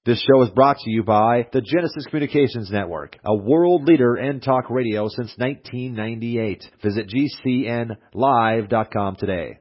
This show is brought to you by the Genesis Communications Network, a world leader in talk radio since 1998. Visit GCNlive.com today.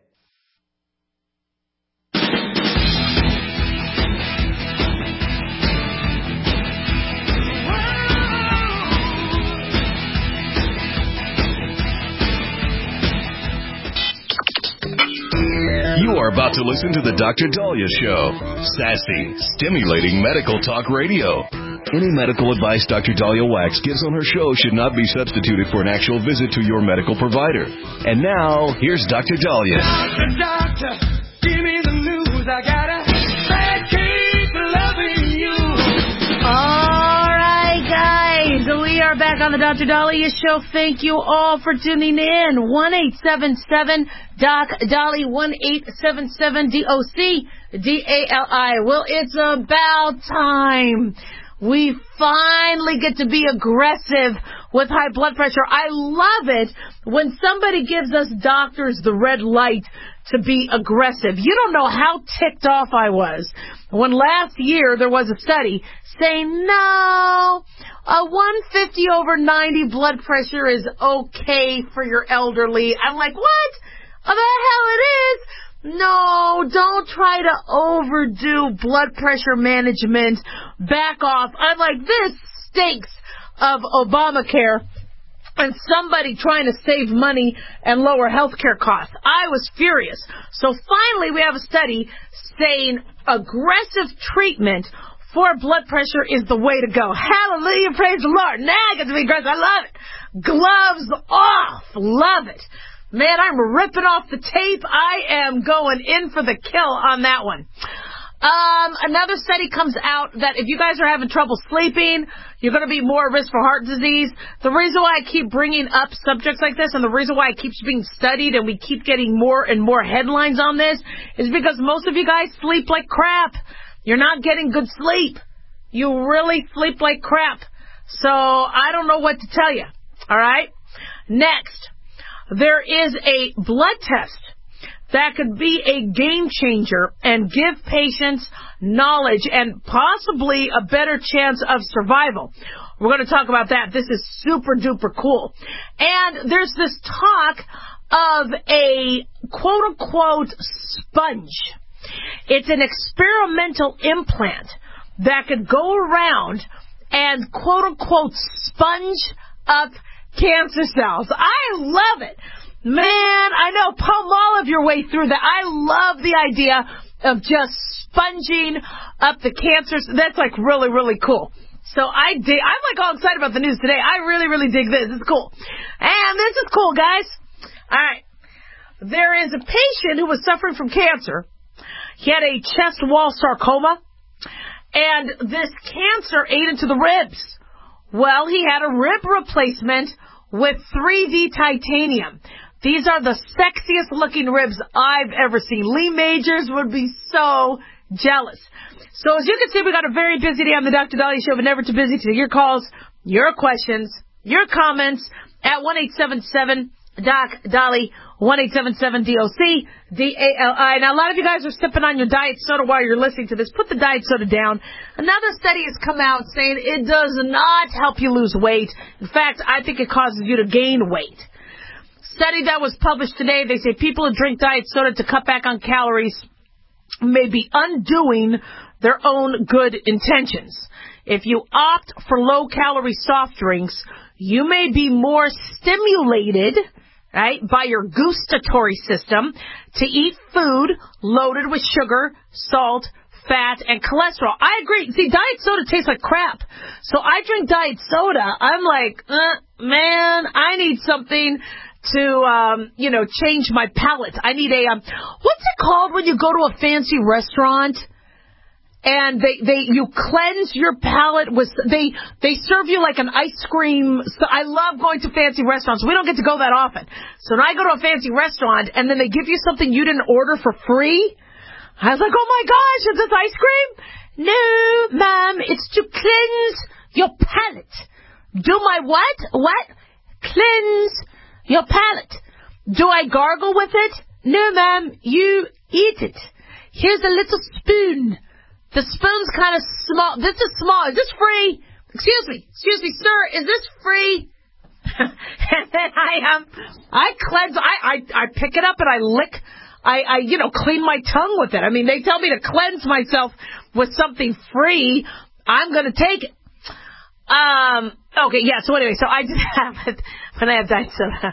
You are about to listen to The Dr. Daliah Show. Sassy, stimulating medical talk radio. Any medical advice Dr. Daliah Wax gives on her show should not be substituted for an actual visit to your medical provider. And now, here's Dr. Daliah. Doctor, give me the news. I got a bad case of loving you. All right, guys. We are back on the Dr. Daliah Show. Thank you all for tuning in. 1-877-DOC-DALI, 1-877-DOC-DALI. Well, it's about time we finally get to be aggressive with high blood pressure. I love it when somebody gives us doctors the red light to be aggressive. You don't know how ticked off I was when last year there was a study saying, no, a 150/90 blood pressure is okay for your elderly. I'm like, what? Oh, the hell it is? No, don't try to overdo blood pressure management. Back off. I'm like, this stinks of Obamacare and somebody trying to save money and lower health care costs. I was furious. So finally we have a study saying aggressive treatment for blood pressure is the way to go. Hallelujah, praise the Lord. Now I get to be aggressive. I love it. Gloves off. Love it. Man, I'm ripping off the tape. I am going in for the kill on that one. Another study comes out that if you guys are having trouble sleeping, you're going to be more at risk for heart disease. The reason why I keep bringing up subjects like this and the reason why it keeps being studied and we keep getting more and more headlines on this is because most of you guys sleep like crap. You're not getting good sleep. You really sleep like crap. So I don't know what to tell you. All right? Next. There is a blood test that could be a game changer and give patients knowledge and possibly a better chance of survival. We're going to talk about that. This is super duper cool. And there's this talk of a quote unquote sponge. It's an experimental implant that could go around and quote unquote sponge up cancer cells. I love it. Man, I know, palm your way through that. I love the idea of just sponging up the cancers. That's like really, really cool. So I'm like all excited about the news today. I really, really dig this. It's cool. And this is cool, guys. All right. There is a patient who was suffering from cancer. He had a chest wall sarcoma. And this cancer ate into the ribs. Well, he had a rib replacement with 3D titanium. These are the sexiest looking ribs I've ever seen. Lee Majors would be so jealous. So as you can see, we got a very busy day on the Dr. Daliah Show, but never too busy to take your calls, your questions, your comments at 1-877-DOC-DALI, 1-877-DOC-DALI. Now, a lot of you guys are sipping on your diet soda while you're listening to this. Put the diet soda down. Another study has come out saying it does not help you lose weight. In fact, I think it causes you to gain weight. Study that was published today, they say people who drink diet soda to cut back on calories may be undoing their own good intentions. If you opt for low-calorie soft drinks, you may be more stimulated, right, by your gustatory system to eat food loaded with sugar, salt, fat, and cholesterol. I agree. See, diet soda tastes like crap. So I drink diet soda. I'm like, man, I need something to, change my palate. I need what's it called when you go to a fancy restaurant and you cleanse your palate with, they serve you like an ice cream. So I love going to fancy restaurants. We don't get to go that often. So when I go to a fancy restaurant and then they give you something you didn't order for free, I was like, oh my gosh, is this ice cream? No, ma'am, it's to cleanse your palate. Do my what? What? Cleanse your palate. Do I gargle with it? No, ma'am, you eat it. Here's a little spoon The spoon's kind of small. This is small. Is this free? Excuse me, sir. Is this free? And then I cleanse. I pick it up and I lick. I clean my tongue with it. I mean, they tell me to cleanse myself with something free. I'm gonna take it. Okay, yeah. So anyway, so I just have it when I have diet soda.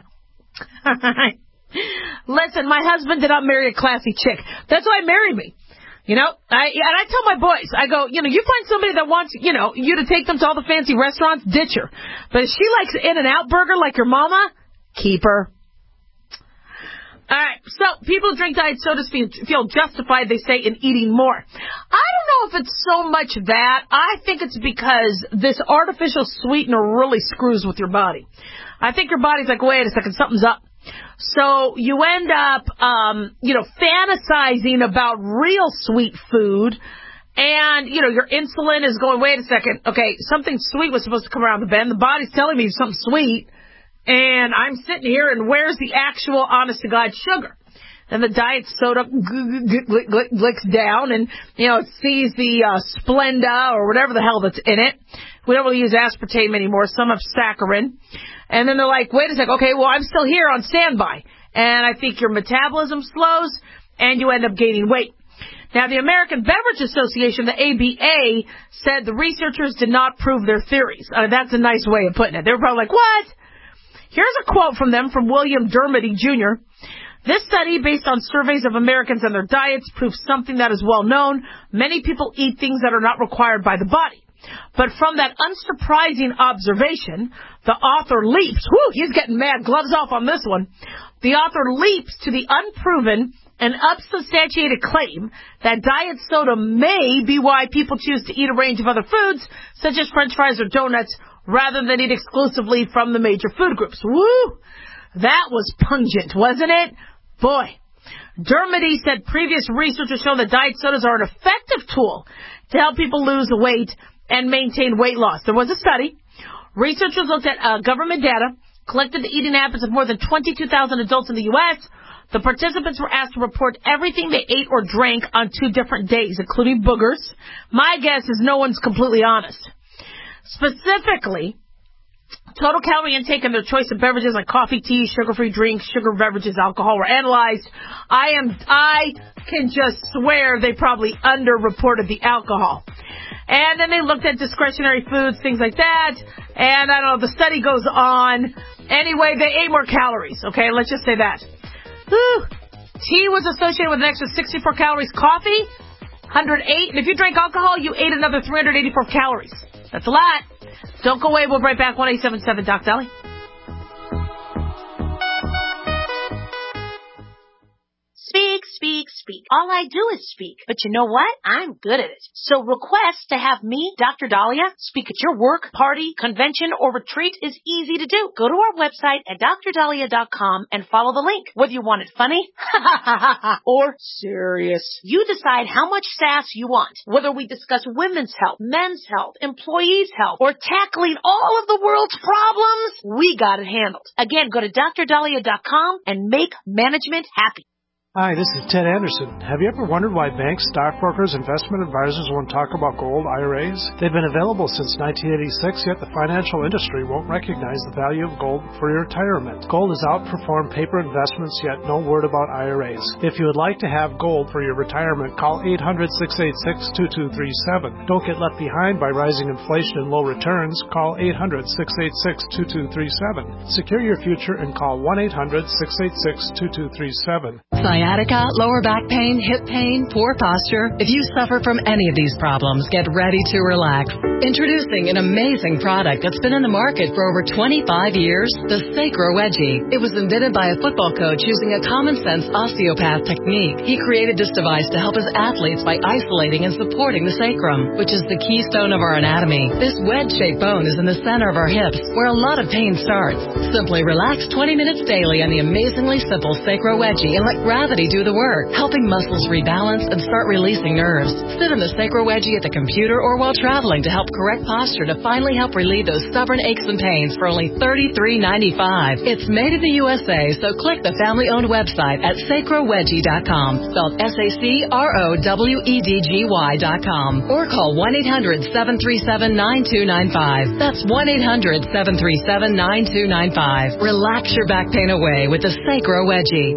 Listen, my husband did not marry a classy chick. That's why he married me. You know, I tell my boys, I go, you find somebody that wants, you to take them to all the fancy restaurants, ditch her. But if she likes In-N-Out Burger like your mama, keep her. All right, so people who drink diet sodas feel justified, they say, in eating more. I don't know if it's so much that. I think it's because this artificial sweetener really screws with your body. I think your body's like, wait a second, something's up. So you end up, fantasizing about real sweet food. And, your insulin is going, wait a second. Okay, something sweet was supposed to come around the bend. The body's telling me something sweet. And I'm sitting here, and where's the actual, honest-to-God sugar? And the diet soda licks down, and, it sees the Splenda or whatever the hell that's in it. We don't really use aspartame anymore. Some have saccharin. And then they're like, wait a second. Okay, well, I'm still here on standby. And I think your metabolism slows, and you end up gaining weight. Now, the American Beverage Association, the ABA, said the researchers did not prove their theories. That's a nice way of putting it. They were probably like, what? Here's a quote from them, from William Dermody, Jr. This study, based on surveys of Americans and their diets, proves something that is well known. Many people eat things that are not required by the body. But from that unsurprising observation, the author leaps. Whew, he's getting mad. Gloves off on this one. The author leaps to the unproven and unsubstantiated claim that diet soda may be why people choose to eat a range of other foods, such as French fries or donuts, rather than eat exclusively from the major food groups. Woo! That was pungent, wasn't it? Boy. Dermody said previous research has shown that diet sodas are an effective tool to help people lose weight and maintain weight loss. There was a study. Researchers looked at government data, collected the eating habits of more than 22,000 adults in the U.S. The participants were asked to report everything they ate or drank on 2 different days, including boogers. My guess is no one's completely honest. Specifically, total calorie intake and their choice of beverages like coffee, tea, sugar-free drinks, sugar beverages, alcohol were analyzed. I can just swear they probably underreported the alcohol. And then they looked at discretionary foods, things like that. And I don't know, the study goes on. Anyway, they ate more calories. Okay, let's just say that. Whew. Tea was associated with an extra 64 calories. Coffee, 108. And if you drank alcohol, you ate another 384 calories. That's a lot. Don't go away. We'll be right back. 1-877 Doc Dolly. Speak, speak, speak. All I do is speak. But you know what? I'm good at it. So request to have me, Dr. Dahlia, speak at your work, party, convention, or retreat is easy to do. Go to our website at drdahlia.com and follow the link. Whether you want it funny or serious, you decide how much sass you want. Whether we discuss women's health, men's health, employees' health, or tackling all of the world's problems, we got it handled. Again, go to drdahlia.com and make management happy. Hi, this is Ted Anderson. Have you ever wondered why banks, stockbrokers, investment advisors won't talk about gold IRAs? They've been available since 1986, yet the financial industry won't recognize the value of gold for your retirement. Gold has outperformed paper investments, yet no word about IRAs. If you would like to have gold for your retirement, call 800-686-2237. Don't get left behind by rising inflation and low returns. Call 800-686-2237. Secure your future and call 1-800-686-2237. Sciatica, lower back pain, hip pain, poor posture. If you suffer from any of these problems, get ready to relax. Introducing an amazing product that's been in the market for over 25 years, the Sacro Wedgie. It was invented by a football coach using a common-sense osteopath technique. He created this device to help his athletes by isolating and supporting the sacrum, which is the keystone of our anatomy. This wedge-shaped bone is in the center of our hips, where a lot of pain starts. Simply relax 20 minutes daily on the amazingly simple Sacro Wedgie and let gravity do the work, helping muscles rebalance and start releasing nerves. Sit in the Sacro Wedgie at the computer or while traveling to help correct posture to finally help relieve those stubborn aches and pains for only $33.95. It's made in the USA, so click the family-owned website at sacrowedgie.com, spelled SACROWEDGY.com, or call 1-800-737-9295. That's 1-800-737-9295. Relax your back pain away with the Sacro Wedgie.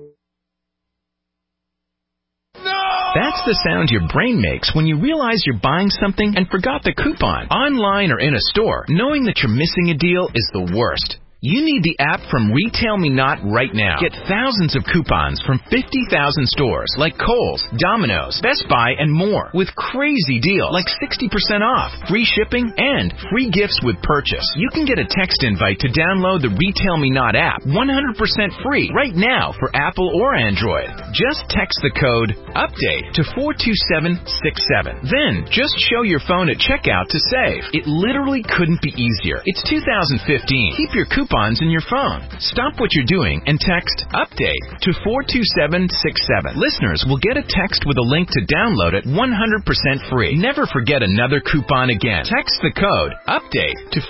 That's the sound your brain makes when you realize you're buying something and forgot the coupon. Online or in a store, knowing that you're missing a deal is the worst. You need the app from Retail Me Not right now. Get thousands of coupons from 50,000 stores like Kohl's, Domino's, Best Buy, and more with crazy deals like 60% off, free shipping, and free gifts with purchase. You can get a text invite to download the Retail Me Not app 100% free right now for Apple or Android. Just text the code UPDATE to 42767. Then just show your phone at checkout to save. It literally couldn't be easier. It's 2015. Keep your coupons in your phone. Stop what you're doing and text UPDATE to 42767. Listeners will get a text with a link to download it 100% free. Never forget another coupon again. Text the code UPDATE to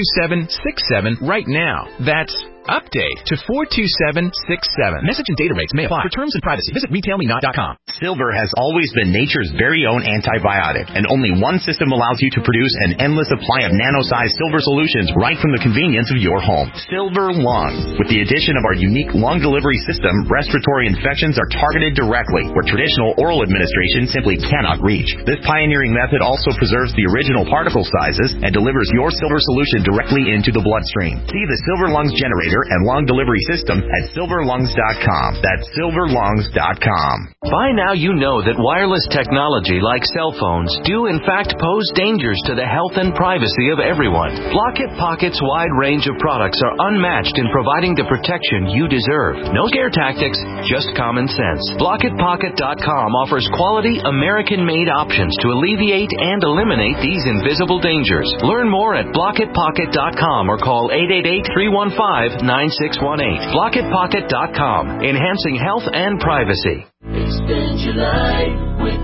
42767 right now. That's UPDATE to 42767. Message and data rates may apply. For terms and privacy, visit retailmenot.com. Silver has always been nature's very own antibiotic, and only one system allows you to produce an endless supply of nano-sized silver solutions right from the convenience of your home. Silver Lung. With the addition of our unique lung delivery system, respiratory infections are targeted directly, where traditional oral administration simply cannot reach. This pioneering method also preserves the original particle sizes and delivers your silver solution directly into the bloodstream. See the Silver Lungs generator and lung delivery system at silverlungs.com. That's silverlungs.com. By now you know that wireless technology like cell phones do in fact pose dangers to the health and privacy of everyone. Blockit Pocket's wide range of products are unmatched in providing the protection you deserve. No scare tactics, just common sense. BlockitPocket.com offers quality American-made options to alleviate and eliminate these invisible dangers. Learn more at BlockitPocket.com or call 888-315-9618. BlockitPocket.com, enhancing health and privacy. Extend your life with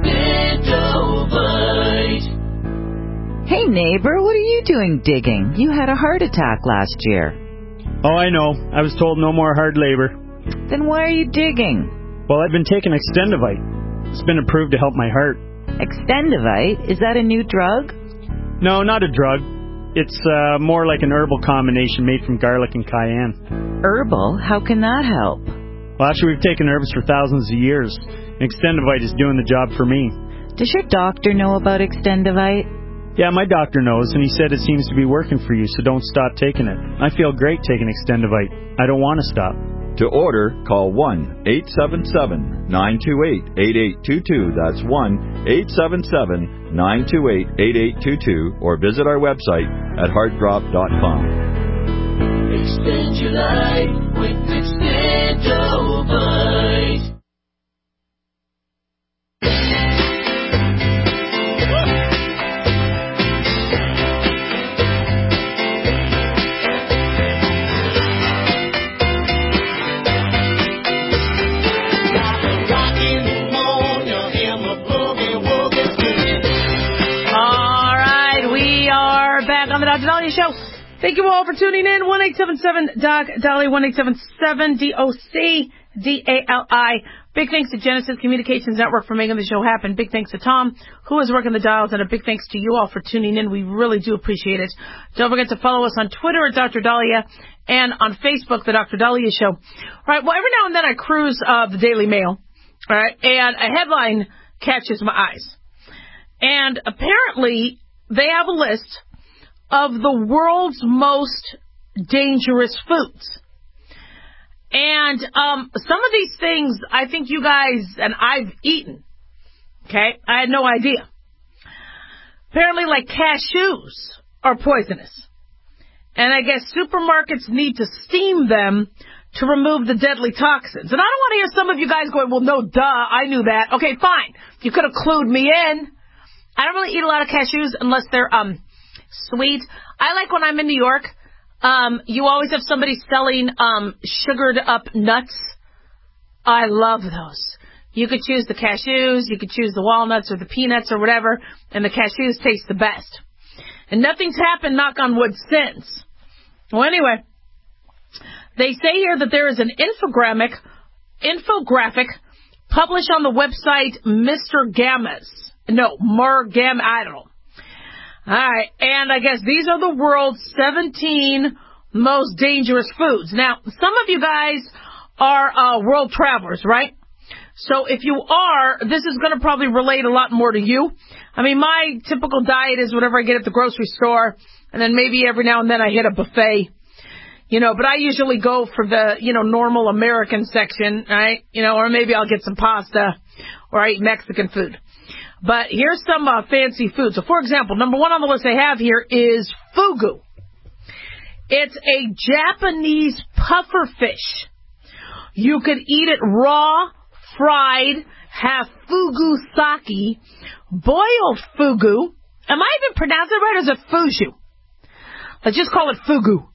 Extendovite. Hey neighbor, what are you doing digging? You had a heart attack last year. Oh, I know. I was told no more hard labor. Then why are you digging? Well, I've been taking Extendovite. It's been approved to help my heart. Extendovite? Is that a new drug? No, not a drug. It's more like an herbal combination made from garlic and cayenne. Herbal? How can that help? Well, actually, we've taken herbs for thousands of years. Extendovite is doing the job for me. Does your doctor know about Extendovite? Yeah, my doctor knows, and he said it seems to be working for you, so don't stop taking it. I feel great taking Extendovite. I don't want to stop. To order, call 1-877-928-8822. That's 1-877-928-8822, or visit our website at heartdrop.com. Extend your life with Extendovite. Dr. Dahlia Show. Thank you all for tuning in. 1-877-DOC-DALI, 1-877-DOC-DALI. Big thanks to Genesis Communications Network for making the show happen. Big thanks to Tom, who is working the dials, and a big thanks to you all for tuning in. We really do appreciate it. Don't forget to follow us on Twitter at Dr. Dahlia and on Facebook, The Dr. Dahlia Show. All right, well, every now and then I cruise the Daily Mail, all right, and a headline catches my eyes. And apparently they have a list of the world's most dangerous foods. And some of these things I think you guys and I've eaten. Okay? I had no idea. Apparently, like cashews are poisonous. And I guess supermarkets need to steam them to remove the deadly toxins. And I don't want to hear some of you guys going, well, no, duh, I knew that. Okay, fine. You could have clued me in. I don't really eat a lot of cashews unless they're sweet. I like when I'm in New York, you always have somebody selling sugared up nuts. I love those. You could choose the cashews, you could choose the walnuts or the peanuts or whatever, and the cashews taste the best. And nothing's happened, knock on wood, since. Well, anyway, they say here that there is an infographic published on the website Mr. Gammas. No, Mergam, I don't know. All right, and I guess these are the world's 17 most dangerous foods. Now, some of you guys are world travelers, right? So if you are, this is going to probably relate a lot more to you. I mean, my typical diet is whatever I get at the grocery store, and then maybe every now and then I hit a buffet. But I usually go for the, normal American section, right? Or maybe I'll get some pasta, or I eat Mexican food. But here's some fancy food. So, for example, number one on the list I have here is fugu. It's a Japanese puffer fish. You could eat it raw, fried, have fugu sake, boiled fugu. Am I even pronouncing it right, or is it fugu? Let's just call it fugu.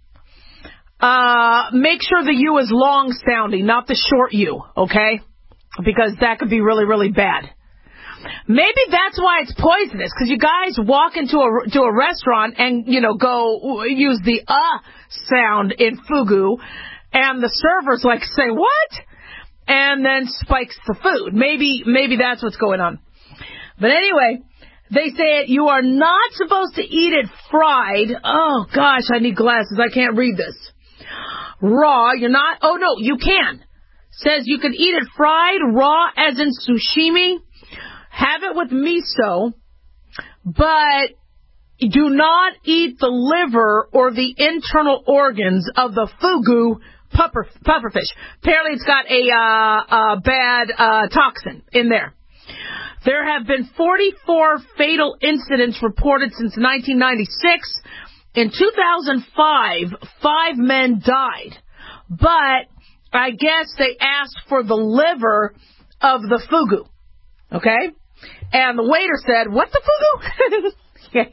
Make sure the U is long sounding, not the short U, okay? Because that could be really, really bad. Maybe that's why it's poisonous, because you guys walk into a restaurant and, go use the sound in fugu, and the server's like, say, what? And then spikes the food. Maybe that's what's going on. But anyway, they say you are not supposed to eat it fried. Oh, gosh, I need glasses. I can't read this. Raw, you're not. Oh, no, you can. Says you can eat it fried, raw, as in sashimi. Have it with miso, but do not eat the liver or the internal organs of the fugu pufferfish. Apparently it's got a bad toxin in there. There have been 44 fatal incidents reported since 1996. In 2005, 5 men died. But I guess they asked for the liver of the fugu. Okay? And the waiter said, what the fugu? Yeah.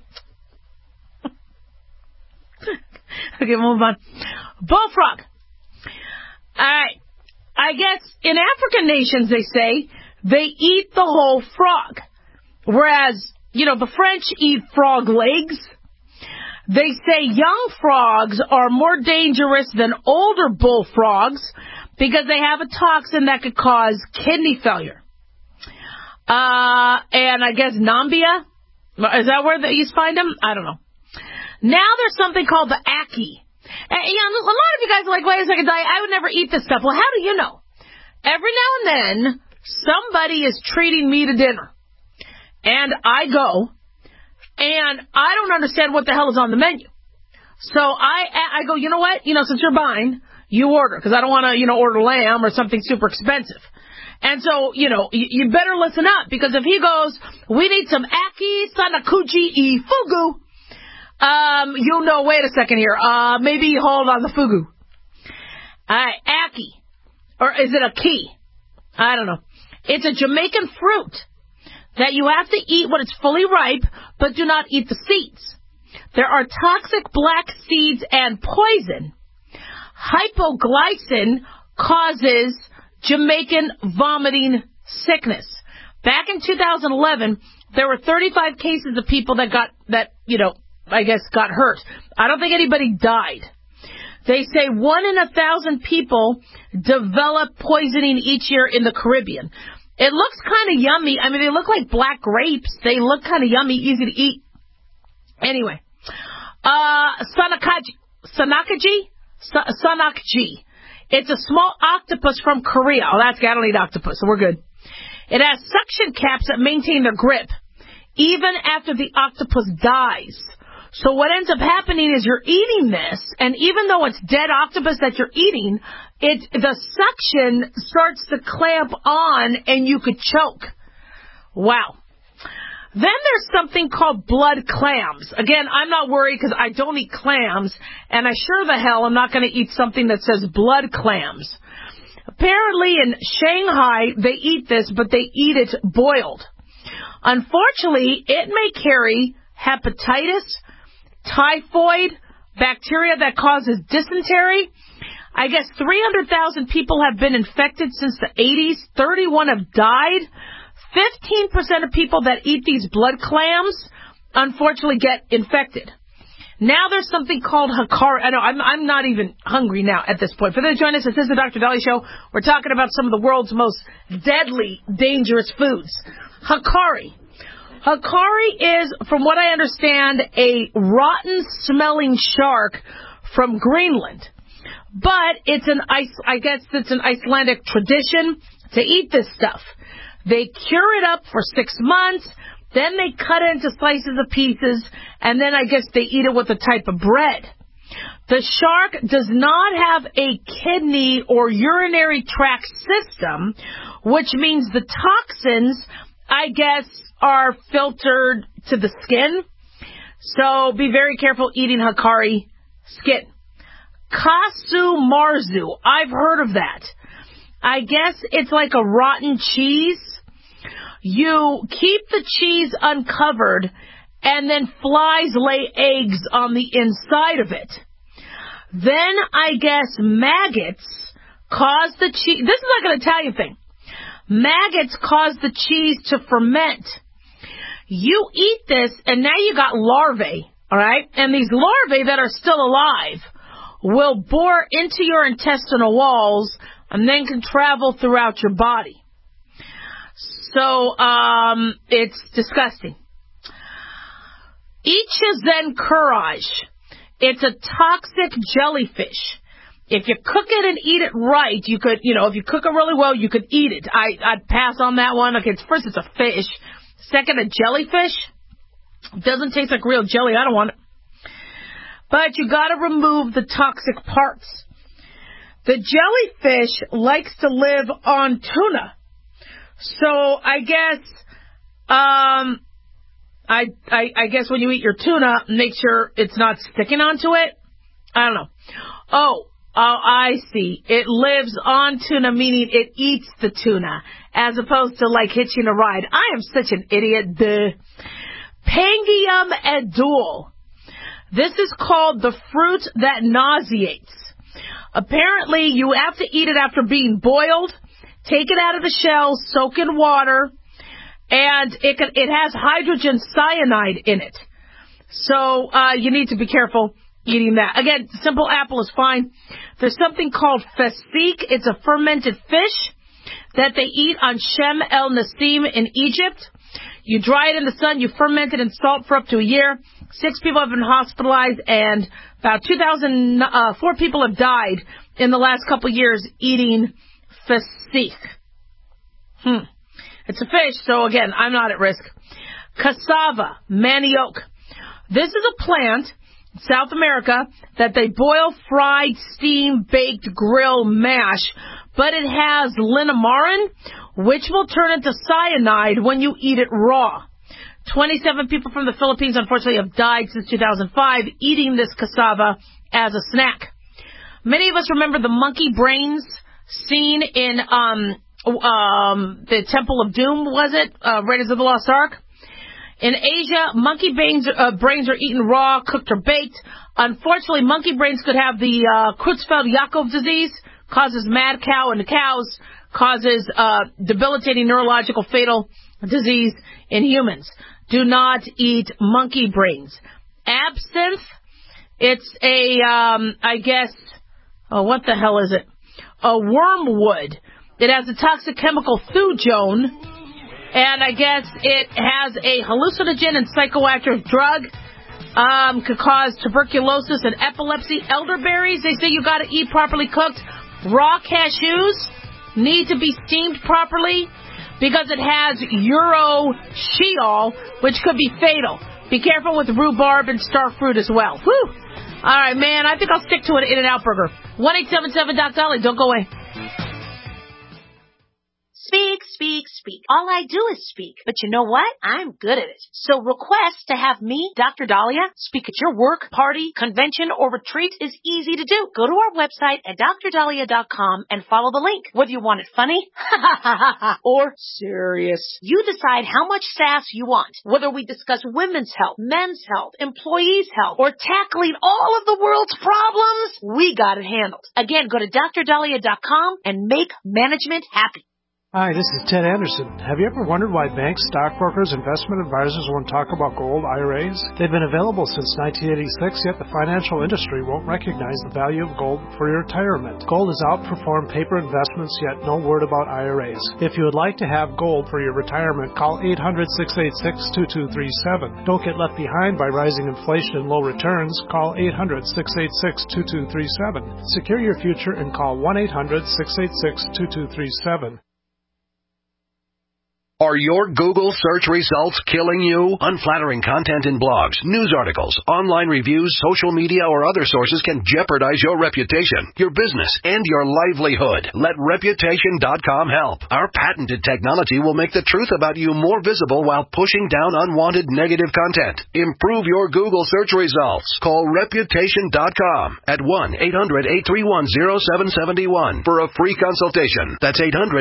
Okay, move on. Bullfrog. Alright. I guess in African nations, they say, they eat the whole frog. Whereas, the French eat frog legs. They say young frogs are more dangerous than older bullfrogs because they have a toxin that could cause kidney failure. And I guess Nambia? Is that where you find them? I don't know. Now there's something called the ackee. And, a lot of you guys are like, wait a second, I would never eat this stuff. Well, how do you know? Every now and then, somebody is treating me to dinner. And I go, and I don't understand what the hell is on the menu. So I go, you know what? Since you're buying, you order. Because I don't want to, order lamb or something super expensive. And so, you better listen up. Because if he goes, we need some ackee, sanakuji, fugu. Wait a second here. Maybe hold on the fugu. Ackee. Or is it a key? I don't know. It's a Jamaican fruit that you have to eat when it's fully ripe, but do not eat the seeds. There are toxic black seeds and poison. Hypoglycin causes Jamaican vomiting sickness. Back in 2011, there were 35 cases of people that got hurt. I don't think anybody died. They say 1 in 1,000 people develop poisoning each year in the Caribbean. It looks kind of yummy. I mean, they look like black grapes. They look kind of yummy, easy to eat. Anyway, sanakaji. It's a small octopus from Korea. Oh, I don't eat octopus, so we're good. It has suction caps that maintain their grip, even after the octopus dies. So what ends up happening is you're eating this, and even though it's dead octopus that you're eating, the suction starts to clamp on, and you could choke. Wow. Then there's something called blood clams. Again, I'm not worried because I don't eat clams, and I sure the hell am not going to eat something that says blood clams. Apparently in Shanghai, they eat this, but they eat it boiled. Unfortunately, it may carry hepatitis, typhoid, bacteria that causes dysentery. I guess 300,000 people have been infected since the 80s. 31 have died. 15% of people that eat these blood clams, unfortunately, get infected. Now there's something called Hikari. I know, I'm not even hungry now at this point. For those joining us, this is the Dr. Dahlia Show. We're talking about some of the world's most deadly, dangerous foods. Hikari. Hikari is, from what I understand, a rotten-smelling shark from Greenland. But it's I guess it's an Icelandic tradition to eat this stuff. They cure it up for 6 months. Then they cut it into slices of pieces, and then I guess they eat it with a type of bread. The shark does not have a kidney or urinary tract system, which means the toxins, I guess, are filtered to the skin. So be very careful eating Hikari skin. Kasu marzu, I've heard of that. I guess it's like a rotten cheese. You keep the cheese uncovered, and then flies lay eggs on the inside of it. Then, I guess, maggots cause the cheese... This is like an Italian thing. Maggots cause the cheese to ferment. You eat this, and now you got larvae, all right? And these larvae that are still alive will bore into your intestinal walls and then can travel throughout your body. So, it's disgusting. Ichizen courage. It's a toxic jellyfish. If you cook it and eat it right, you could, if you cook it really well, you could eat it. I'd pass on that one. Okay, first it's a fish. Second, a jellyfish. It doesn't taste like real jelly. I don't want it. But you gotta remove the toxic parts. The jellyfish likes to live on tuna. So I guess, I guess when you eat your tuna, make sure it's not sticking onto it. I don't know. Oh, I see. It lives on tuna, meaning it eats the tuna, as opposed to like hitching a ride. I am such an idiot. The Pangium edule. This is called the fruit that nauseates. Apparently, you have to eat it after being boiled. Take it out of the shell, soak in water, and it has hydrogen cyanide in it. So you need to be careful eating that. Again, simple apple is fine. There's something called fasik. It's a fermented fish that they eat on Shem El Nassim in Egypt. You dry it in the sun, you ferment it in salt for up to a year. 6 people have been hospitalized, and about 4 people have died in the last couple of years eating fasik. It's a fish, so again, I'm not at risk. Cassava, manioc. This is a plant in South America that they boil, fried, steam, baked, grill, mash, but it has linamarin, which will turn into cyanide when you eat it raw. 27 people from the Philippines, unfortunately, have died since 2005 eating this cassava as a snack. Many of us remember the monkey brains seen in the Temple of Doom, was it? Raiders of the Lost Ark. In Asia, monkey brains are eaten raw, cooked, or baked. Unfortunately, monkey brains could have the Creutzfeldt-Jakob disease, causes mad cow in the cows, causes debilitating neurological fatal disease in humans. Do not eat monkey brains. Absinthe, it's a, what the hell is it? A wormwood. It has a toxic chemical thujone, and I guess it has a hallucinogen and psychoactive drug. Could cause tuberculosis and epilepsy. Elderberries, they say you got to eat properly cooked. Raw cashews need to be steamed properly because it has uroshiol, which could be fatal. Be careful with rhubarb and star fruit as well. Whew. All right, man, I think I'll stick to an In-N-Out burger. 1-877-DOC-DOLLY. Don't go away. Speak, speak, speak. All I do is speak. But you know what? I'm good at it. So request to have me, Dr. Dahlia, speak at your work, party, convention, or retreat is easy to do. Go to our website at drdahlia.com and follow the link. Whether you want it funny or serious, you decide how much sass you want. Whether we discuss women's health, men's health, employees' health, or tackling all of the world's problems, we got it handled. Again, go to drdahlia.com and make management happy. Hi, this is Ted Anderson. Have you ever wondered why banks, stockbrokers, investment advisors won't talk about gold IRAs? They've been available since 1986, yet the financial industry won't recognize the value of gold for your retirement. Gold has outperformed paper investments, yet no word about IRAs. If you would like to have gold for your retirement, call 800-686-2237. Don't get left behind by rising inflation and low returns. Call 800-686-2237. Secure your future and call 1-800-686-2237. Are your Google search results killing you? Unflattering content in blogs, news articles, online reviews, social media, or other sources can jeopardize your reputation, your business, and your livelihood. Let Reputation.com help. Our patented technology will make the truth about you more visible while pushing down unwanted negative content. Improve your Google search results. Call Reputation.com at 1-800-831-0771 for a free consultation. That's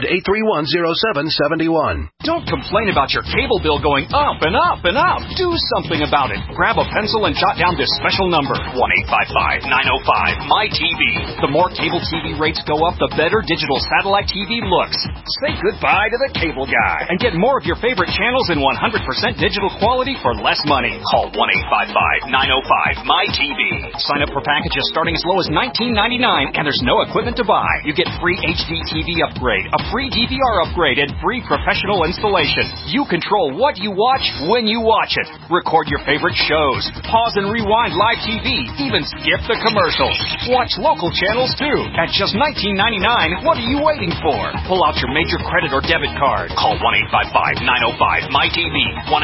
800-831-0771. Don't complain about your cable bill going up and up and up. Do something about it. Grab a pencil and jot down this special number, 1-855-905-MY-TV. The more cable TV rates go up, the better digital satellite TV looks. Say goodbye to the cable guy and get more of your favorite channels in 100% digital quality for less money. Call 1-855-905-MY-TV. Sign up for packages starting as low as $19.99, and there's no equipment to buy. You get free HD TV upgrade, a free DVR upgrade, and free professional installation. You control what you watch when you watch it. Record your favorite shows. Pause and rewind live TV. Even skip the commercials. Watch local channels too. At just $19.99, what are you waiting for? Pull out your major credit or debit card. Call 1-855-905-MY-TV.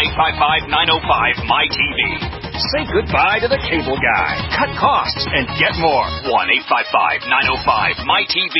1-855-905-MY-TV. Say goodbye to the cable guy. Cut costs and get more. 1-855-905-MY-TV.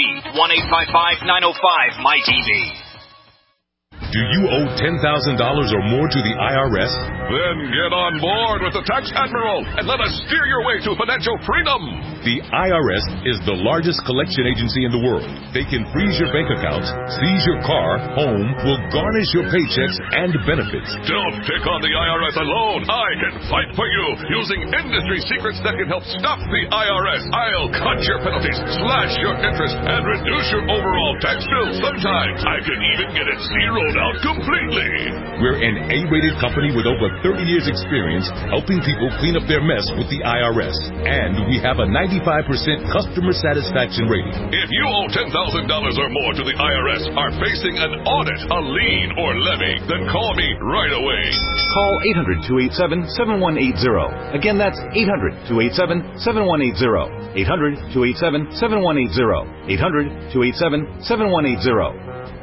1-855-905-MY-TV. Do you owe $10,000 or more to the IRS? Then get on board with the Tax Admiral and let us steer your way to financial freedom. The IRS is the largest collection agency in the world. They can freeze your bank accounts, seize your car, home, will garnish your paychecks and benefits. Don't take on the IRS alone. I can fight for you using industry secrets that can help stop the IRS. I'll cut your penalties, slash your interest, and reduce your overall tax bill. Sometimes I can even get it zeroed out completely. We're an A-rated company with over 30 years experience helping people clean up their mess with the IRS. And we have a 95% customer satisfaction rating. If you owe $10,000 or more to the IRS, are facing an audit, a lien, or levy, then call me right away. Call 800-287-7180. Again, that's 800-287-7180. 800-287-7180. 800-287-7180.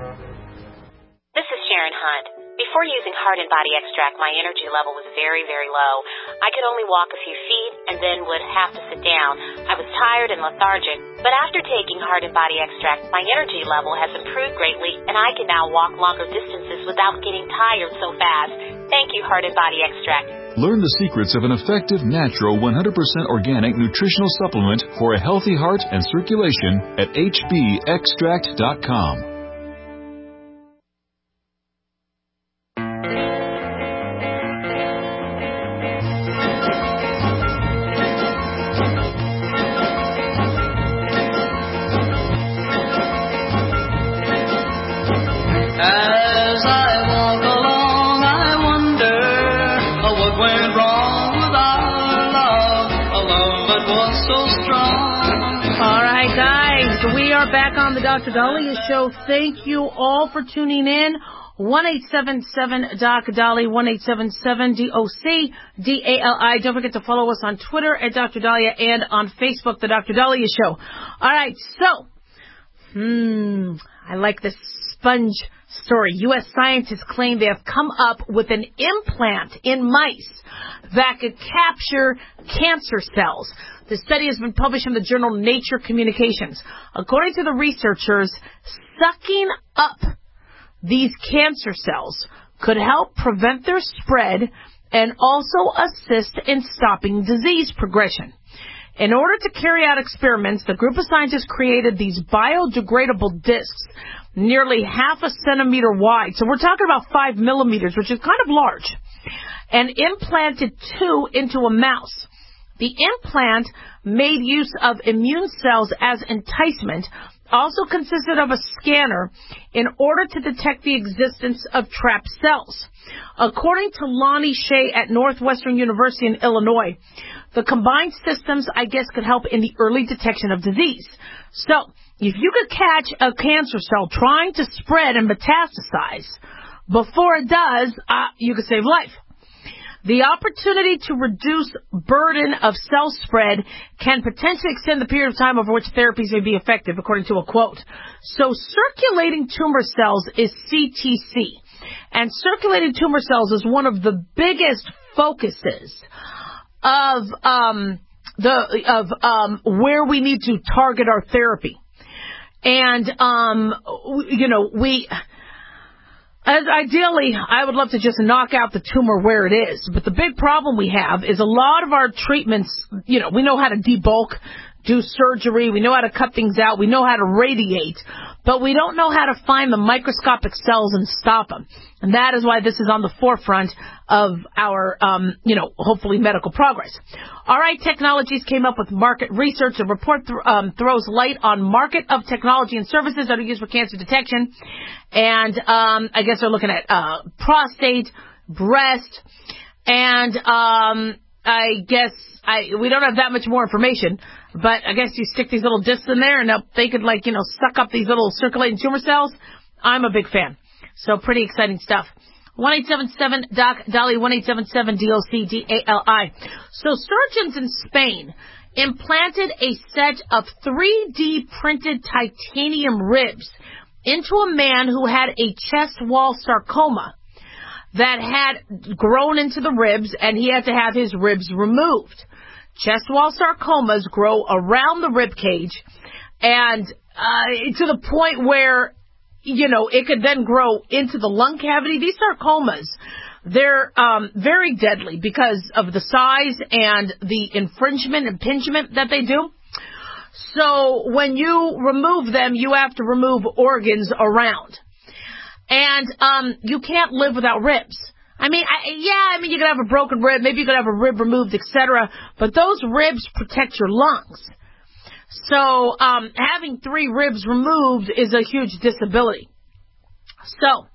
This is Sharon Hunt. Before using Heart and Body Extract, my energy level was very, very low. I could only walk a few feet and then would have to sit down. I was tired and lethargic. But after taking Heart and Body Extract, my energy level has improved greatly, and I can now walk longer distances without getting tired so fast. Thank you, Heart and Body Extract. Learn the secrets of an effective, natural, 100% organic nutritional supplement for a healthy heart and circulation at hbextract.com. Back on the Dr. Dahlia Show. Thank you all for tuning in. 1-877-DOC-DALI, 1-877-DOC-DALI. Don't forget to follow us on Twitter at Dr. Dahlia and on Facebook, The Dr. Dahlia Show. All right, so, I like this sponge story. U.S. scientists claim they have come up with an implant in mice that could capture cancer cells. The study has been published in the journal Nature Communications. According to the researchers, sucking up these cancer cells could help prevent their spread and also assist in stopping disease progression. In order to carry out experiments, the group of scientists created these biodegradable discs, nearly half a centimeter wide. So we're talking about 5 millimeters, which is kind of large, and implanted 2 into a mouse. The implant made use of immune cells as enticement, also consisted of a scanner in order to detect the existence of trapped cells. According to Lonnie Shea at Northwestern University in Illinois, the combined systems, I guess, could help in the early detection of disease. So, if you could catch a cancer cell trying to spread and metastasize before it does, you could save life. The opportunity to reduce burden of cell spread can potentially extend the period of time over which therapies may be effective, according to a quote. So circulating tumor cells is CTC, and circulating tumor cells is one of the biggest focuses of where we need to target our therapy. And ideally, I would love to just knock out the tumor where it is. But the big problem we have is a lot of our treatments, we know how to debulk, do surgery, we know how to cut things out, we know how to radiate, but we don't know how to find the microscopic cells and stop them. And that is why this is on the forefront of our, hopefully medical progress. All right, Technologies came up with market research. The report throws light on market of technology and services that are used for cancer detection. And I guess they're looking at prostate, breast, and we don't have that much more information, but I guess you stick these little discs in there and they could suck up these little circulating tumor cells. I'm a big fan. So pretty exciting stuff. 1-877-DOC-DALI, 1-877-DOC-DALI. So surgeons in Spain implanted a set of 3D printed titanium ribs into a man who had a chest wall sarcoma that had grown into the ribs, and he had to have his ribs removed. Chest wall sarcomas grow around the rib cage, and to the point where, it could then grow into the lung cavity. These sarcomas, they're very deadly because of the size and the impingement that they do. So when you remove them, you have to remove organs around. And you can't live without ribs. I mean, you could have a broken rib, maybe you could have a rib removed, etc., but those ribs protect your lungs. So having 3 ribs removed is a huge disability. So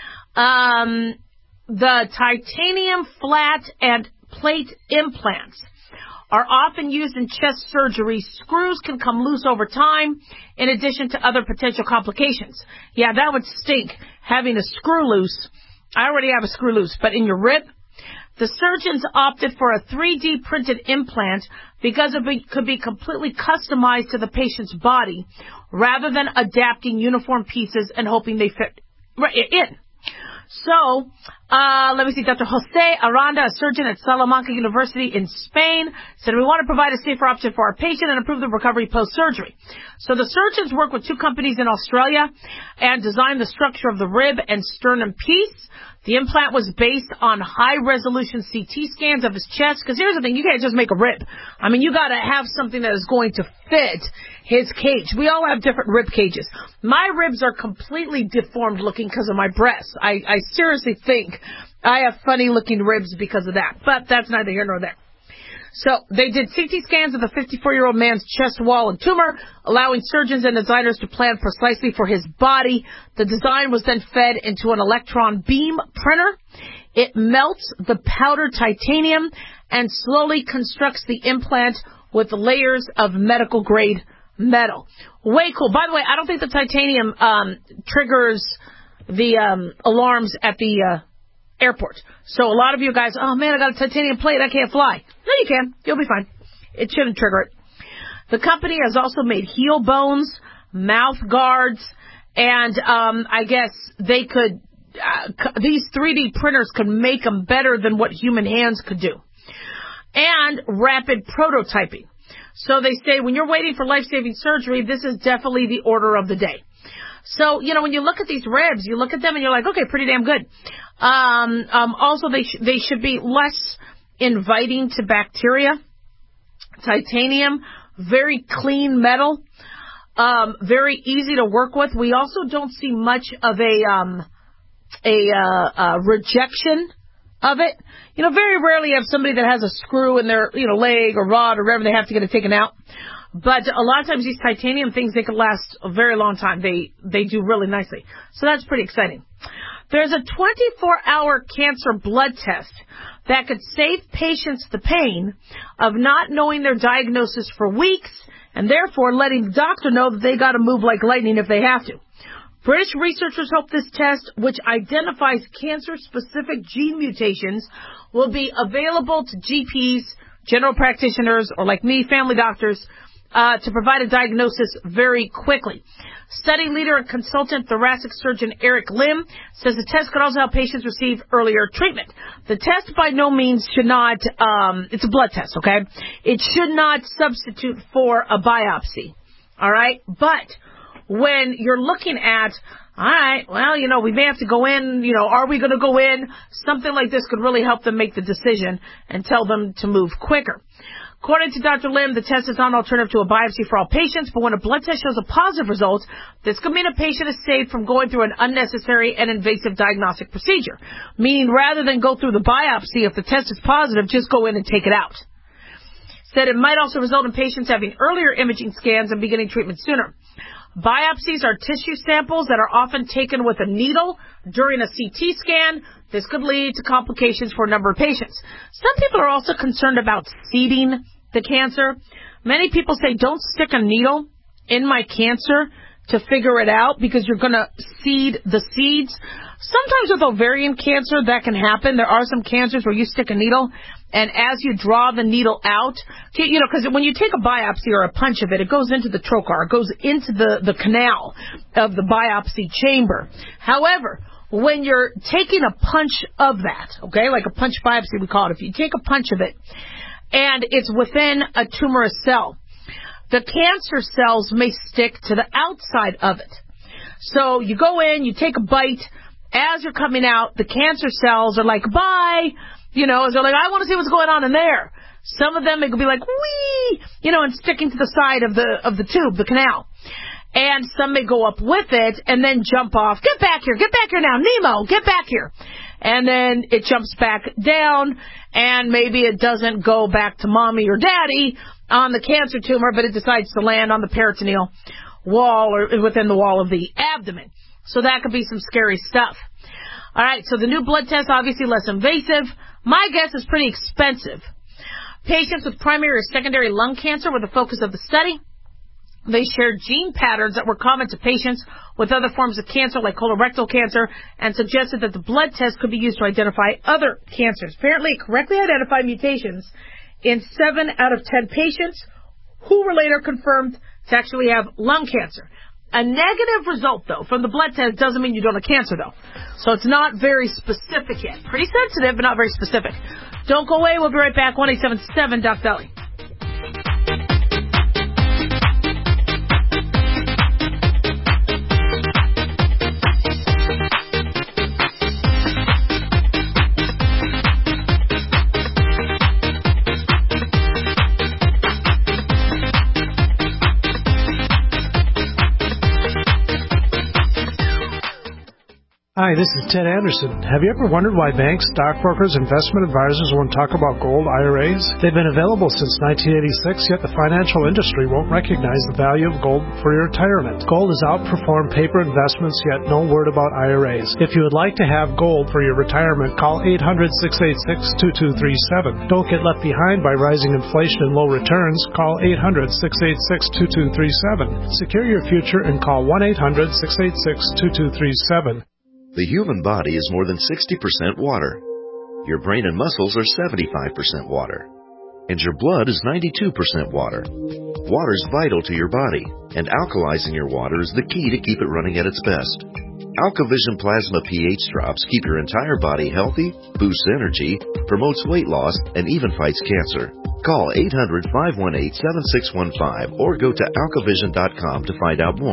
the titanium flat and plate implants are often used in chest surgery. Screws can come loose over time, in addition to other potential complications. Yeah, that would stink, having a screw loose. I already have a screw loose, but in your rib? The surgeons opted for a 3D printed implant because it could be completely customized to the patient's body, rather than adapting uniform pieces and hoping they fit right in. So, let me see, Dr. Jose Aranda, a surgeon at Salamanca University in Spain, said, we want to provide a safer option for our patient and improve the recovery post-surgery. So the surgeons worked with 2 companies in Australia and designed the structure of the rib and sternum piece. The implant was based on high-resolution CT scans of his chest, because here's the thing, you can't just make a rib. I mean, you got to have something that is going to fit his cage. We all have different rib cages. My ribs are completely deformed looking because of my breasts. I seriously think I have funny-looking ribs because of that, but that's neither here nor there. So they did CT scans of the 54-year-old man's chest wall and tumor, allowing surgeons and designers to plan precisely for his body. The design was then fed into an electron beam printer. It melts the powdered titanium and slowly constructs the implant with layers of medical-grade metal. Way cool. By the way, I don't think the titanium triggers the alarms at the airport. So a lot of you guys, oh man, I got a titanium plate, I can't fly. No, you can. You'll be fine. It shouldn't trigger it. The company has also made heel bones, mouth guards, and I guess they could, these 3D printers could make them better than what human hands could do. And rapid prototyping. So they say when you're waiting for life-saving surgery, this is definitely the order of the day. So, when you look at these ribs, you look at them and you're like, okay, pretty damn good. Also, they should be less inviting to bacteria. Titanium, very clean metal, very easy to work with. We also don't see much of a rejection of it. Very rarely you have somebody that has a screw in their, leg or rod or whatever, they have to get it taken out. But a lot of times these titanium things, they can last a very long time. They do really nicely. So that's pretty exciting. There's a 24-hour cancer blood test that could save patients the pain of not knowing their diagnosis for weeks and therefore letting the doctor know that they got to move like lightning if they have to. British researchers hope this test, which identifies cancer-specific gene mutations, will be available to GPs, general practitioners, or like me, family doctors, to provide a diagnosis very quickly. Study leader and consultant thoracic surgeon Eric Lim says the test could also help patients receive earlier treatment. The test by no means should not, it's a blood test, okay? It should not substitute for a biopsy, all right? But when you're looking at, all right, well, we may have to go in, are we going to go in? Something like this could really help them make the decision and tell them to move quicker. According to Dr. Lim, the test is not an alternative to a biopsy for all patients, but when a blood test shows a positive result, this could mean a patient is saved from going through an unnecessary and invasive diagnostic procedure. Meaning, rather than go through the biopsy, if the test is positive, just go in and take it out. Said it might also result in patients having earlier imaging scans and beginning treatment sooner. Biopsies are tissue samples that are often taken with a needle during a CT scan. This could lead to complications for a number of patients. Some people are also concerned about seeding the cancer. Many people say, don't stick a needle in my cancer to figure it out because you're going to seed the seeds. Sometimes with ovarian cancer, that can happen. There are some cancers where you stick a needle, and as you draw the needle out, because when you take a biopsy or a punch of it, it goes into the trocar, it goes into the canal of the biopsy chamber. However, when you're taking a punch of that, okay, like a punch biopsy we call it, if you take a punch of it and it's within a tumorous cell, the cancer cells may stick to the outside of it. So you go in, you take a bite. As you're coming out, the cancer cells are like, bye. They're like, I want to see what's going on in there. Some of them, they could be like, wee, and sticking to the side of the tube, the canal. And some may go up with it and then jump off. Get back here now, Nemo, get back here. And then it jumps back down, and maybe it doesn't go back to mommy or daddy on the cancer tumor, but it decides to land on the peritoneal wall or within the wall of the abdomen. So that could be some scary stuff. All right, so the new blood test, obviously less invasive. My guess is pretty expensive. Patients with primary or secondary lung cancer were the focus of the study. They shared gene patterns that were common to patients with other forms of cancer like colorectal cancer and suggested that the blood test could be used to identify other cancers. Apparently, it correctly identified mutations in 7 out of 10 patients who were later confirmed to actually have lung cancer. A negative result, though, from the blood test doesn't mean you don't have cancer, though. So it's not very specific yet. Pretty sensitive, but not very specific. Don't go away. We'll be right back. 1-877-DOC-BELLY. Hi, this is Ted Anderson. Have you ever wondered why banks, stockbrokers, investment advisors won't talk about gold IRAs? They've been available since 1986, yet the financial industry won't recognize the value of gold for your retirement. Gold has outperformed paper investments, yet no word about IRAs. If you would like to have gold for your retirement, call 800-686-2237. Don't get left behind by rising inflation and low returns. Call 800-686-2237. Secure your future and call 1-800-686-2237. The human body is more than 60% water. Your brain and muscles are 75% water. And your blood is 92% water. Water is vital to your body, and alkalizing your water is the key to keep it running at its best. AlkaVision Plasma pH drops keep your entire body healthy, boosts energy, promotes weight loss, and even fights cancer. Call 800-518-7615 or go to alkavision.com to find out more.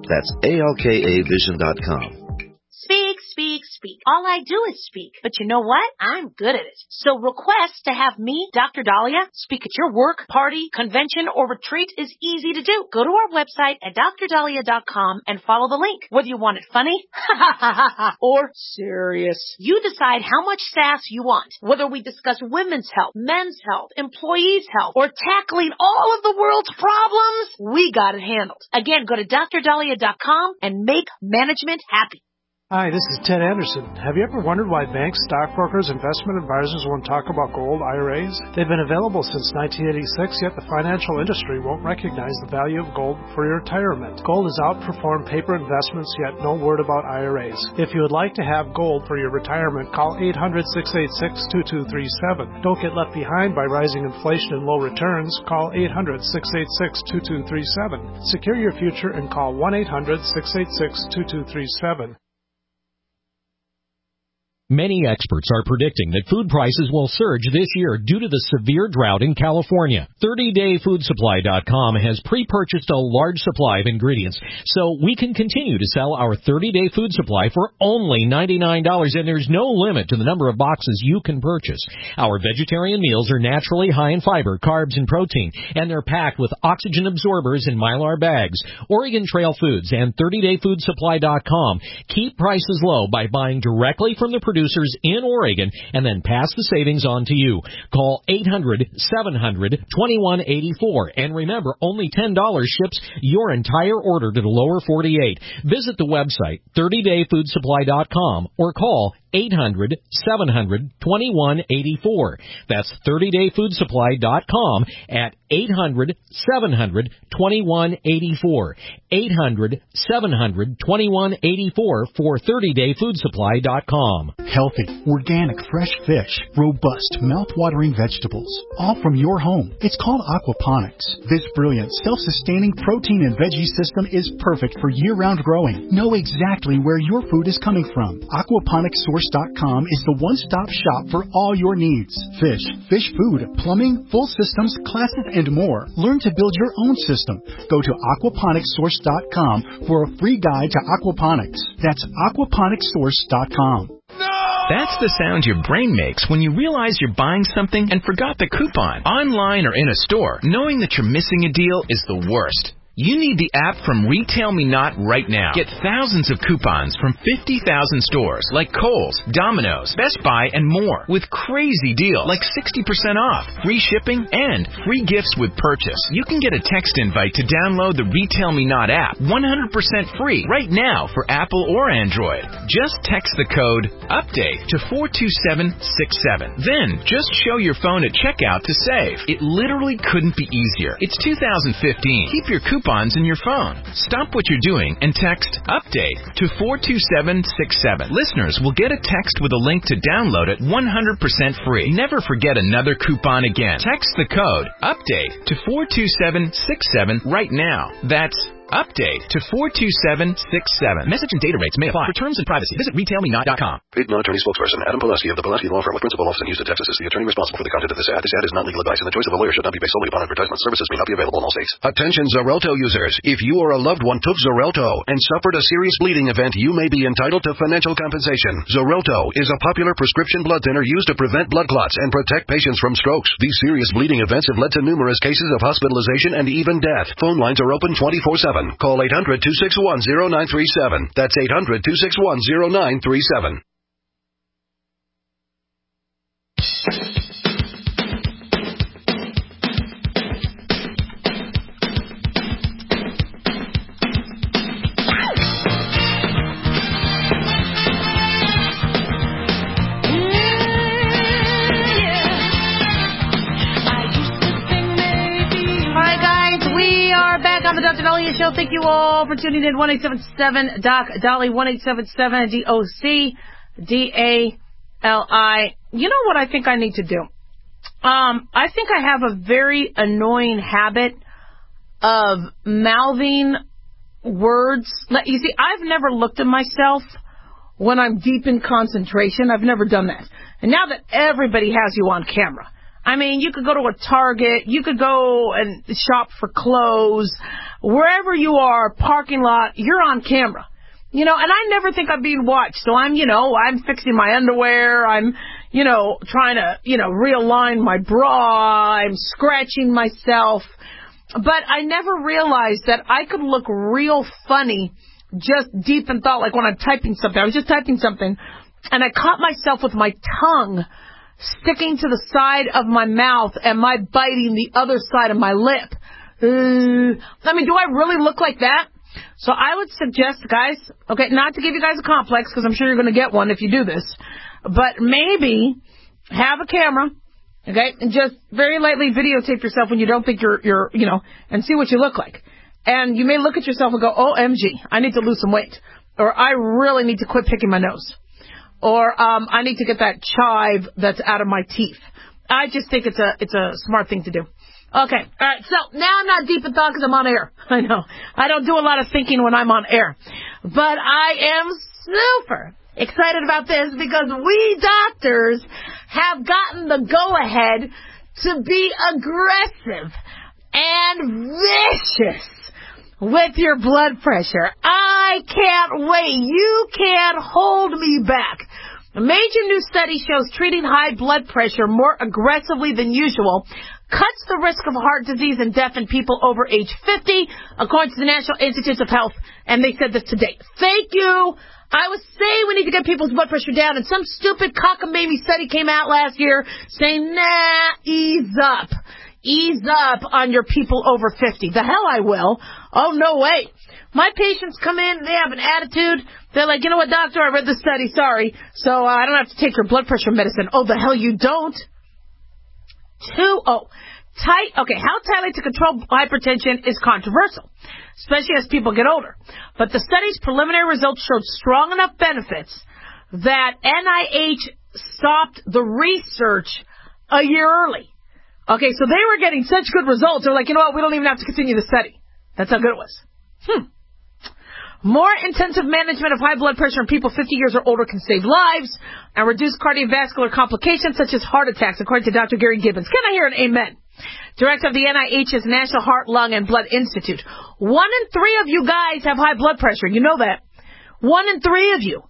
That's ALKAvision.com. Speak, speak, speak. All I do is speak. But you know what? I'm good at it. So request to have me, Dr. Dahlia, speak at your work, party, convention, or retreat is easy to do. Go to our website at drdahlia.com and follow the link. Whether you want it funny, or serious. You decide how much sass you want. Whether we discuss women's health, men's health, employees' health, or tackling all of the world's problems, we got it handled. Again, go to drdahlia.com and make management happy. Hi, this is Ted Anderson. Have you ever wondered why banks, stockbrokers, investment advisors won't talk about gold IRAs? They've been available since 1986, yet the financial industry won't recognize the value of gold for your retirement. Gold has outperformed paper investments, yet no word about IRAs. If you would like to have gold for your retirement, call 800-686-2237. Don't get left behind by rising inflation and low returns. Call 800-686-2237. Secure your future and call 1-800-686-2237. Many experts are predicting that food prices will surge this year due to the severe drought in California. 30dayfoodsupply.com has pre-purchased a large supply of ingredients, so we can continue to sell our 30-day food supply for only $99, and there's no limit to the number of boxes you can purchase. Our vegetarian meals are naturally high in fiber, carbs, and protein, and they're packed with oxygen absorbers in Mylar bags. Oregon Trail Foods and 30dayfoodsupply.com keep prices low by buying directly from the producers in Oregon and then pass the savings on to you. Call 800-700-2184. And remember, only $10 ships your entire order to the lower 48. Visit the website 30dayfoodsupply.com or call 800-700-2184. That's 30dayfoodsupply.com at 800-700-2184. 800-700-2184 for 30dayfoodsupply.com. Healthy, organic, fresh fish, robust, mouth-watering vegetables, all from your home. It's called aquaponics. This brilliant, self-sustaining protein and veggie system is perfect for year-round growing. Know exactly where your food is coming from. Aquaponicssource.com is the one-stop shop for all your needs. Fish, fish food, plumbing, full systems, classes, and more. Learn to build your own system. Go to aquaponicssource.com for a free guide to aquaponics. That's aquaponicssource.com. That's the sound your brain makes when you realize you're buying something and forgot the coupon. Online or in a store, knowing that you're missing a deal is the worst. You need the app from Retail Me Not right now. Get thousands of coupons from 50,000 stores like Kohl's, Domino's, Best Buy, and more with crazy deals like 60% off, free shipping, and free gifts with purchase. You can get a text invite to download the Retail Me Not app 100% free right now for Apple or Android. Just text the code UPDATE to 42767. Then just show your phone at checkout to save. It literally couldn't be easier. It's 2015. Keep your coupons in your phone. Stop what you're doing and text UPDATE to 42767. Listeners will get a text with a link to download it 100% free. Never forget another coupon again. Text the code UPDATE to 42767 right now. That's UPDATE to 42767. Message and data rates may apply. For terms and privacy, visit retailmenot.com. Paid non-attorney spokesperson Adam Pulaski of the Pulaski Law Firm with principal office in Houston, Texas is the attorney responsible for the content of this ad. This ad is not legal advice, and the choice of a lawyer should not be based solely upon advertisement. Services may not be available in all states. Attention Xarelto users. If you or a loved one took Xarelto and suffered a serious bleeding event, you may be entitled to financial compensation. Xarelto is a popular prescription blood thinner used to prevent blood clots and protect patients from strokes. These serious bleeding events have led to numerous cases of hospitalization and even death. Phone lines are open 24/7. Call 800-261-0937. That's 800-261-0937. On the Dr. Dahlia Show. Thank you all for tuning in. 1-877 Doc Dolly, 1-877 DOCDALI. You know what I think I need to do? I think I have a very annoying habit of mouthing words. You see, I've never looked at myself when I'm deep in concentration. I've never done that. And now that everybody has you on camera, I mean, you could go to a Target, you could go and shop for clothes, wherever you are, parking lot, you're on camera. You know, and I never think I'm being watched. So I'm fixing my underwear. I'm, trying to, realign my bra. I'm scratching myself. But I never realized that I could look real funny just deep in thought, like when I'm typing something. I was just typing something, and I caught myself with my tongue sticking to the side of my mouth and my biting the other side of my lip. Do I really look like that? So I would suggest, guys, okay, not to give you guys a complex, because I'm sure you're going to get one if you do this, but maybe have a camera, okay, and just very lightly videotape yourself when you don't think you're and see what you look like. And you may look at yourself and go, OMG, I need to lose some weight. Or I really need to quit picking my nose. Or I need to get that chive that's out of my teeth. I just think it's a smart thing to do. Okay, all right, so now I'm not deep in thought because I'm on air. I know. I don't do a lot of thinking when I'm on air. But I am super excited about this because we doctors have gotten the go-ahead to be aggressive and vicious with your blood pressure. I can't wait. You can't hold me back. A major new study shows treating high blood pressure more aggressively than usual cuts the risk of heart disease and death in people over age 50, according to the National Institutes of Health, and they said this today. Thank you. I was saying we need to get people's blood pressure down, and some stupid cockamamie study came out last year saying, ease up. Ease up on your people over 50. The hell I will. Oh, no way. My patients come in, they have an attitude. They're like, you know what, doctor, I read the study, sorry, so I don't have to take your blood pressure medicine. Oh, the hell you don't. How tightly to control hypertension is controversial, especially as people get older. But the study's preliminary results showed strong enough benefits that NIH stopped the research a year early. Okay, so they were getting such good results, they're like, you know what, we don't even have to continue the study. That's how good it was. More intensive management of high blood pressure in people 50 years or older can save lives and reduce cardiovascular complications such as heart attacks, according to Dr. Gary Gibbons. Can I hear an amen? Director of the NIH's National Heart, Lung, and Blood Institute. 1 in 3 of you guys have high blood pressure. You know that. 1 in 3 of you.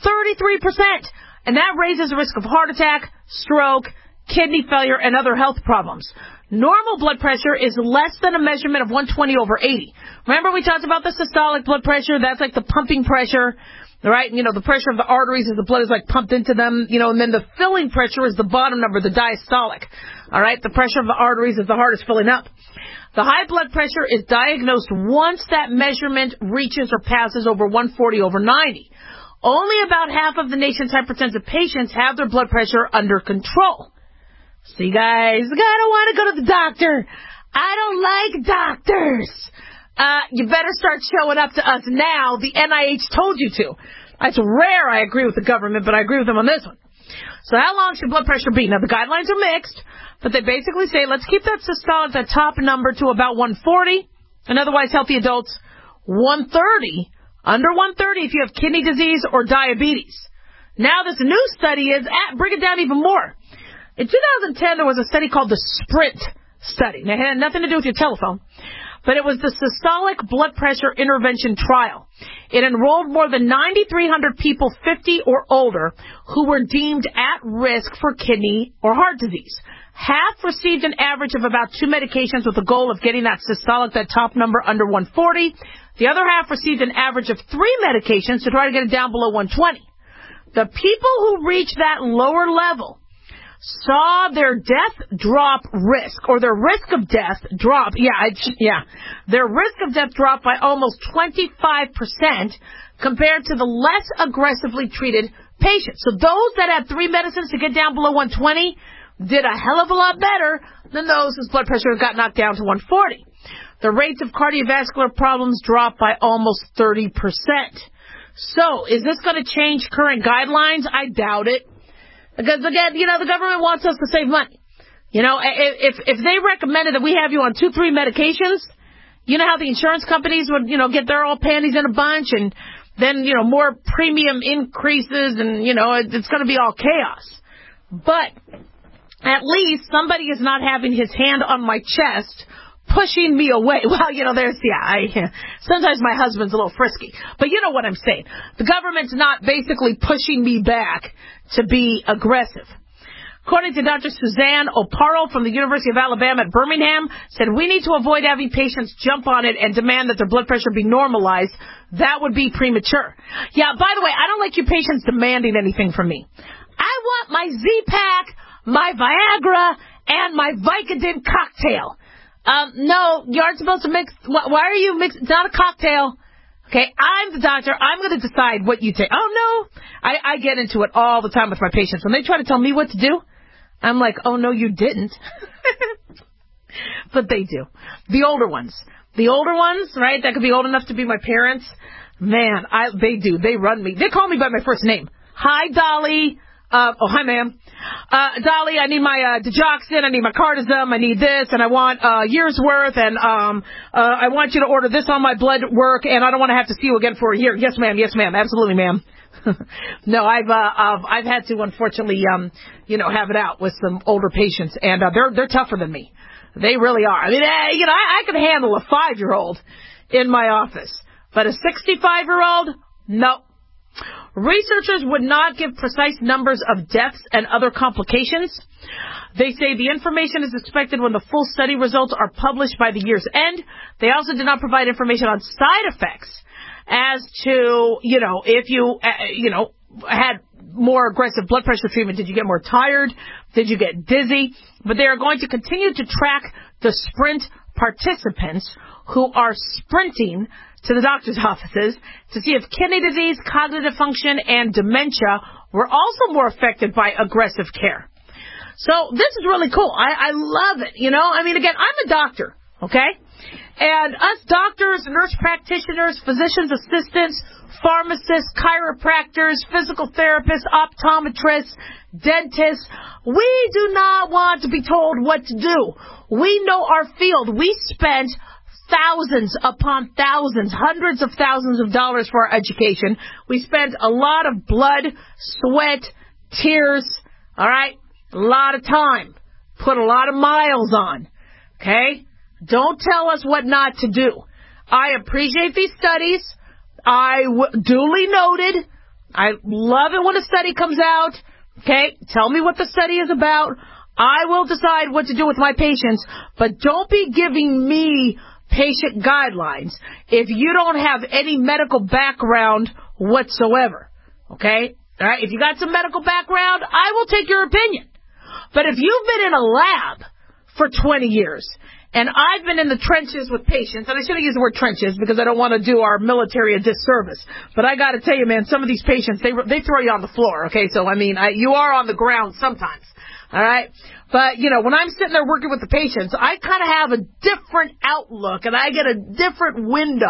33%. And that raises the risk of heart attack, stroke, kidney failure, and other health problems. Normal blood pressure is less than a measurement of 120 over 80. Remember we talked about the systolic blood pressure? That's like the pumping pressure, right? The pressure of the arteries as the blood is like pumped into them, and then the filling pressure is the bottom number, the diastolic. All right? The pressure of the arteries as the heart is filling up. The high blood pressure is diagnosed once that measurement reaches or passes over 140 over 90. Only about half of the nation's hypertensive patients have their blood pressure under control. See, guys, I don't want to go to the doctor. I don't like doctors. You better start showing up to us now. The NIH told you to. It's rare I agree with the government, but I agree with them on this one. So how long should blood pressure be? Now, the guidelines are mixed, but they basically say let's keep that systolic, that top number, to about 140, and otherwise healthy adults, 130, under 130 if you have kidney disease or diabetes. Now, this new study is, bring it down even more. In 2010, there was a study called the SPRINT study. Now, it had nothing to do with your telephone, but it was the Systolic Blood Pressure Intervention Trial. It enrolled more than 9,300 people 50 or older who were deemed at risk for kidney or heart disease. Half received an average of about 2 medications with the goal of getting that systolic, that top number, under 140. The other half received an average of 3 medications to try to get it down below 120. The people who reached that lower level saw their death drop risk, or their risk of death drop, their risk of death dropped by almost 25% compared to the less aggressively treated patients. So those that had 3 medicines to get down below 120 did a hell of a lot better than those whose blood pressure got knocked down to 140. The rates of cardiovascular problems dropped by almost 30%. So, is this going to change current guidelines? I doubt it. Because, again, the government wants us to save money. If they recommended that we have you on 2-3 medications, you know how the insurance companies would, get their all panties in a bunch, and then, more premium increases, and, it's going to be all chaos. But at least somebody is not having his hand on my chest, pushing me away. Well, sometimes my husband's a little frisky. But you know what I'm saying. The government's not basically pushing me back to be aggressive. According to Dr. Suzanne O'Parrell from the University of Alabama at Birmingham, said we need to avoid having patients jump on it and demand that their blood pressure be normalized. That would be premature. Yeah, by the way, I don't like you patients demanding anything from me. I want my Z-Pak, my Viagra, and my Vicodin cocktail. No, you aren't supposed to mix. Why are you mixing? It's not a cocktail. Okay, I'm the doctor. I'm going to decide what you take. Oh, no. I get into it all the time with my patients. When they try to tell me what to do, I'm like, oh, no, you didn't. But they do. The older ones, right, that could be old enough to be my parents. Man, they do. They run me. They call me by my first name. Hi, Dolly. Hi, ma'am. Dolly, I need my digoxin, I need my cardizem, I need this, and I want a year's worth, and I want you to order this on my blood work, and I don't want to have to see you again for a year. Yes, ma'am. Absolutely, ma'am. No, I've had to, unfortunately, have it out with some older patients, and they're tougher than me. They really are. I mean, I could handle a 5-year-old in my office, but a 65-year-old, no. Researchers would not give precise numbers of deaths and other complications. They say the information is expected when the full study results are published by the year's end. They also did not provide information on side effects as to, if you, had more aggressive blood pressure treatment. Did you get more tired? Did you get dizzy? But they are going to continue to track the sprint participants who are sprinting to the doctor's offices to see if kidney disease, cognitive function, and dementia were also more affected by aggressive care. So this is really cool. I love it, again, I'm a doctor, okay? And us doctors, nurse practitioners, physician's assistants, pharmacists, chiropractors, physical therapists, optometrists, dentists, we do not want to be told what to do. We know our field. We spent thousands upon thousands, hundreds of thousands of dollars for our education. We spent a lot of blood, sweat, tears, all right? A lot of time. Put a lot of miles on, okay? Don't tell us what not to do. I appreciate these studies. Duly noted. I love it when a study comes out, okay? Tell me what the study is about. I will decide what to do with my patients, but don't be giving me patient guidelines if you don't have any medical background whatsoever, okay? All right, if you got some medical background, I will take your opinion. But if you've been in a lab for 20 years, and I've been in the trenches with patients, and I shouldn't use the word trenches because I don't want to do our military a disservice, but I got to tell you, man, some of these patients, they throw you on the floor, okay? So, you are on the ground sometimes. All right? But, when I'm sitting there working with the patients, I kind of have a different outlook, and I get a different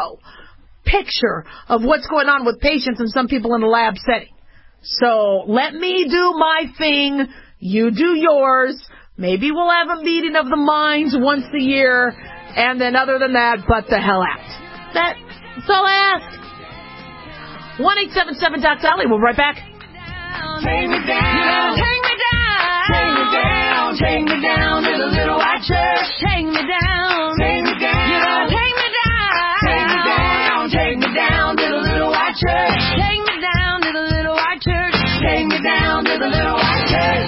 picture of what's going on with patients and some people in the lab setting. So let me do my thing. You do yours. Maybe we'll have a meeting of the minds once a year, and then other than that, but the hell out. That's all I ask. 1-877-DOC-DOLLY. We'll be right back. Take me down. Take me down. Take me down. Take me down to the little white church. Take me down. Take me down. Take me down. Take me down. Take me down to the little white church. Take me down to the little white church. Take me down to the little white church.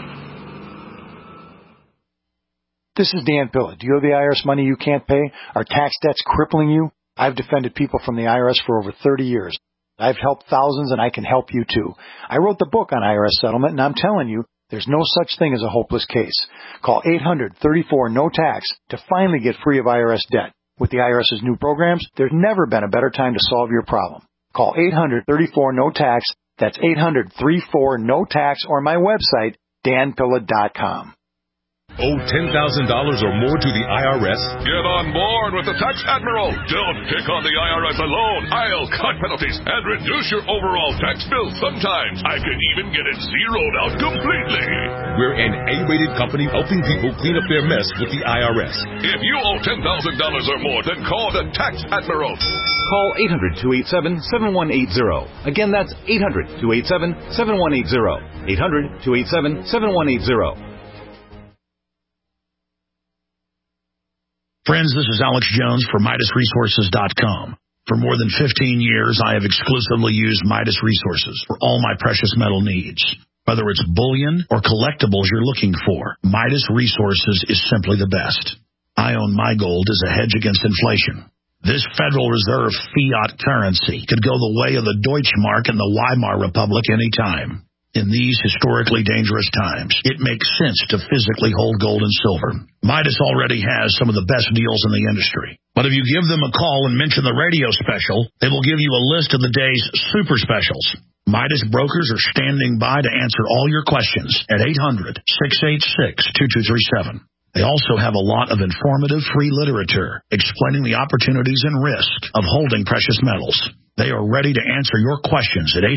This is Dan Pilla. Do you owe the IRS money you can't pay? Are tax debts crippling you? I've defended people from the IRS for over 30 years. I've helped thousands, and I can help you too. I wrote the book on IRS settlement, and I'm telling you, there's no such thing as a hopeless case. Call 800-34-NO-TAX to finally get free of IRS debt. With the IRS's new programs, there's never been a better time to solve your problem. Call 800-34-NO-TAX. That's 800-34-NO-TAX, or my website, danpilla.com. Owe $10,000 or more to the IRS? Get on board with the Tax Admiral. Don't pick on the IRS alone. I'll cut penalties and reduce your overall tax bill. Sometimes I can even get it zeroed out completely. We're an A-rated company helping people clean up their mess with the IRS. If you owe $10,000 or more, then call the Tax Admiral. Call 800-287-7180. Again, that's 800-287-7180. 800-287-7180. Friends, this is Alex Jones for MidasResources.com. For more than 15 years, I have exclusively used Midas Resources for all my precious metal needs. Whether it's bullion or collectibles you're looking for, Midas Resources is simply the best. I own my gold as a hedge against inflation. This Federal Reserve fiat currency could go the way of the Deutschmark and the Weimar Republic any time. In these historically dangerous times, it makes sense to physically hold gold and silver. Midas already has some of the best deals in the industry. But if you give them a call and mention the radio special, they will give you a list of the day's super specials. Midas brokers are standing by to answer all your questions at 800-686-2237. They also have a lot of informative free literature explaining the opportunities and risk of holding precious metals. They are ready to answer your questions at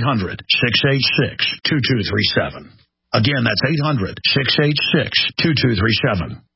800-686-2237. Again, that's 800-686-2237.